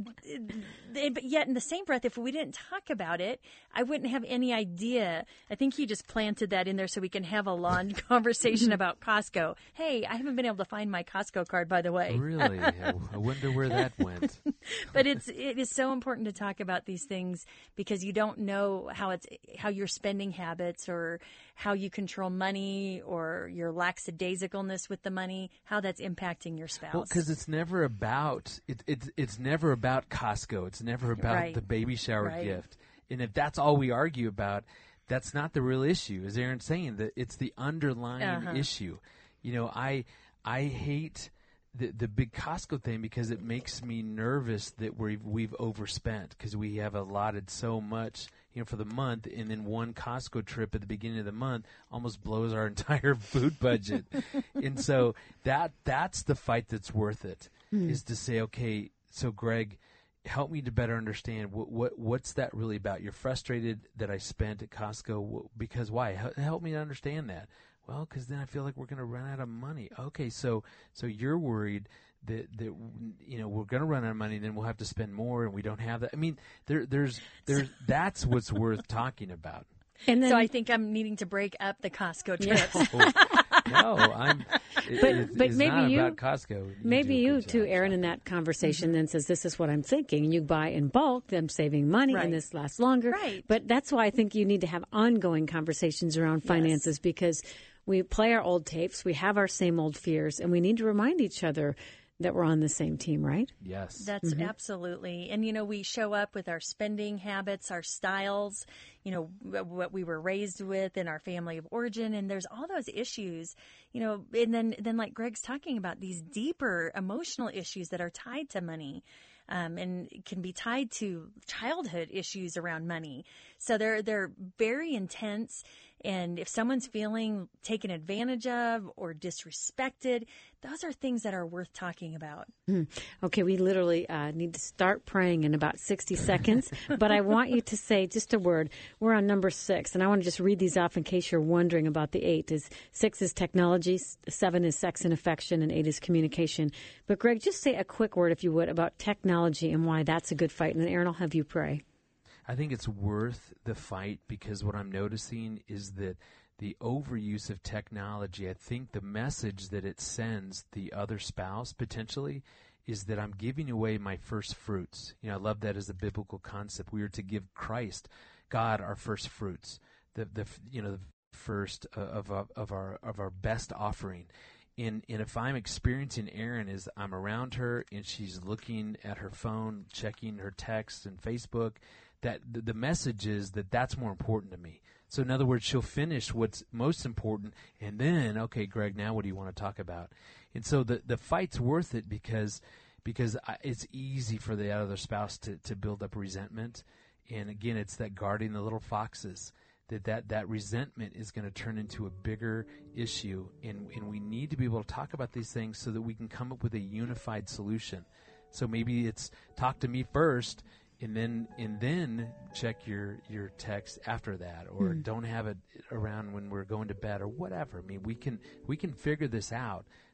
Speaker 2: but yet in the same breath, if we didn't talk about it, I wouldn't have any idea. I think he just planted that in there so we can have a long conversation about Costco. Hey, I haven't been able to find my Costco card, by the way.
Speaker 3: Really? I I wonder where that went.
Speaker 2: But it's it is so important to talk about these things because you don't know how it's how your spending habits or how you control money or your lackadaisicalness with the money, how that's impacting your spouse.
Speaker 3: Well, because it's never about it, it. It's never about Costco. It's never about
Speaker 2: Right.
Speaker 3: the baby shower
Speaker 2: Right.
Speaker 3: gift. And if that's all we argue about, that's not the real issue. As Aaron's saying, that it's the underlying
Speaker 2: Uh-huh.
Speaker 3: issue. You know, I I hate the the big Costco thing because it makes me nervous that we've we've overspent because we have allotted so much, you know, for the month, and then one Costco trip at the beginning of the month almost blows our entire food budget. And so that that's the fight that's worth it, is to say, okay, so Greg, help me to better understand what, what what's that really about. You're frustrated that I spent at Costco Wh- because why? H- help me to understand that. Well, because then I feel like we're going to run out of money. Okay, so so you're worried that that you know we're going to run out of money, and then we'll have to spend more, and we don't have that. I mean, there there's there's that's what's worth talking about.
Speaker 1: And then,
Speaker 2: so I think I'm needing to break up the Costco trips.
Speaker 3: No, I'm. It,
Speaker 1: But-
Speaker 3: it's,
Speaker 1: but
Speaker 3: it's
Speaker 1: maybe
Speaker 3: not
Speaker 1: you-
Speaker 3: about Costco.
Speaker 1: maybe
Speaker 3: do a
Speaker 1: you
Speaker 3: good
Speaker 1: too,
Speaker 3: job.
Speaker 1: Aaron, in that conversation then says, this is what I'm thinking. And you buy in bulk, I'm saving money,
Speaker 2: Right.
Speaker 1: and this lasts longer.
Speaker 2: Right.
Speaker 1: But that's why I think you need to have ongoing conversations around finances because we play our old tapes, we have our same old fears, and we need to remind each other that we're on the same team, right?
Speaker 3: Yes.
Speaker 2: That's absolutely. And, you know, we show up with our spending habits, our styles, you know, wh- what we were raised with in our family of origin. And there's all those issues, you know, and then, then like Greg's talking about these deeper emotional issues that are tied to money. Um, and it can be tied to childhood issues around money. So they're, they're very intense. And if someone's feeling taken advantage of or disrespected, those are things that are worth talking about.
Speaker 1: Okay, we literally uh, need to start praying in about sixty seconds, but I want you to say just a word. We're on number six, and I want to just read these off in case you're wondering about the eight. Is six is technology, s- seven is sex and affection, and eight is communication. But Greg, just say a quick word, if you would, about technology and why that's a good fight, and then Aaron, I'll have you pray.
Speaker 3: I think it's worth the fight because what I'm noticing is that the overuse of technology, I think the message that it sends the other spouse potentially is that I'm giving away my first fruits. You know, I love that as a biblical concept. We are to give Christ, God, our first fruits, the the you know the first of of, of our of our best offering. And, and if I'm experiencing Erin as I'm around her and she's looking at her phone, checking her texts and Facebook, that the, the message is that that's more important to me. So in other words, she'll finish what's most important, and then, okay, Greg, now what do you want to talk about? And so the, the fight's worth it because because I, it's easy for the other spouse to, to build up resentment. And again, it's that guarding the little foxes. That, that that resentment is going to turn into a bigger issue, and, and we need to be able to talk about these things so that we can come up with a unified solution. So maybe it's talk to me first, and then and then check your, your text after that, or mm. don't have it around when we're going to bed, or whatever. I mean, we can we can figure this out,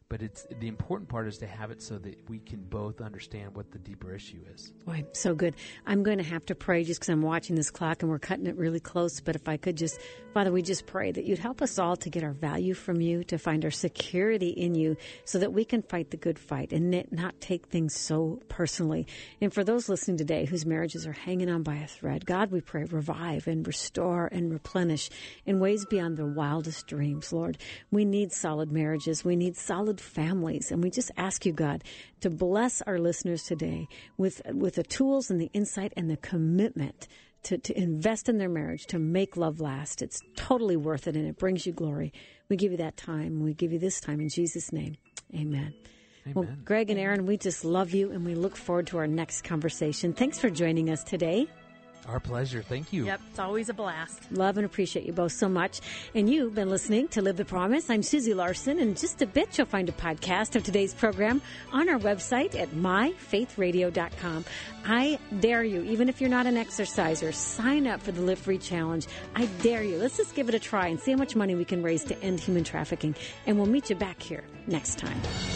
Speaker 3: But it's the important part is to have it so that we can both understand what the deeper issue is.
Speaker 1: Boy, so good. I'm going to have to pray just because I'm watching this clock and we're cutting it really close. But if I could just, Father, we just pray that you'd help us all to get our value from you, to find our security in you so that we can fight the good fight and not take things so personally. And for those listening today whose marriages are hanging on by a thread, God, we pray, revive and restore and replenish in ways beyond their wildest dreams, Lord. We need solid marriages. We need solid families. And we just ask you, God, to bless our listeners today with with the tools and the insight and the commitment to, to invest in their marriage, to make love last. It's totally worth it, and it brings you glory. We give you that time. We give you this time in Jesus' name. Amen.
Speaker 3: Amen.
Speaker 1: Well, Greg and Aaron, we just love you, and we look forward to our next conversation. Thanks for joining us today.
Speaker 3: Our pleasure. Thank you.
Speaker 2: Yep, it's always a blast.
Speaker 1: Love and appreciate you both so much. And you've been listening to Live the Promise. I'm Susie Larson. In just a bit, you'll find a podcast of today's program on our website at my faith radio dot com. I dare you, even if you're not an exerciser, sign up for the Live Free Challenge. I dare you. Let's just give it a try and see how much money we can raise to end human trafficking. And we'll meet you back here next time.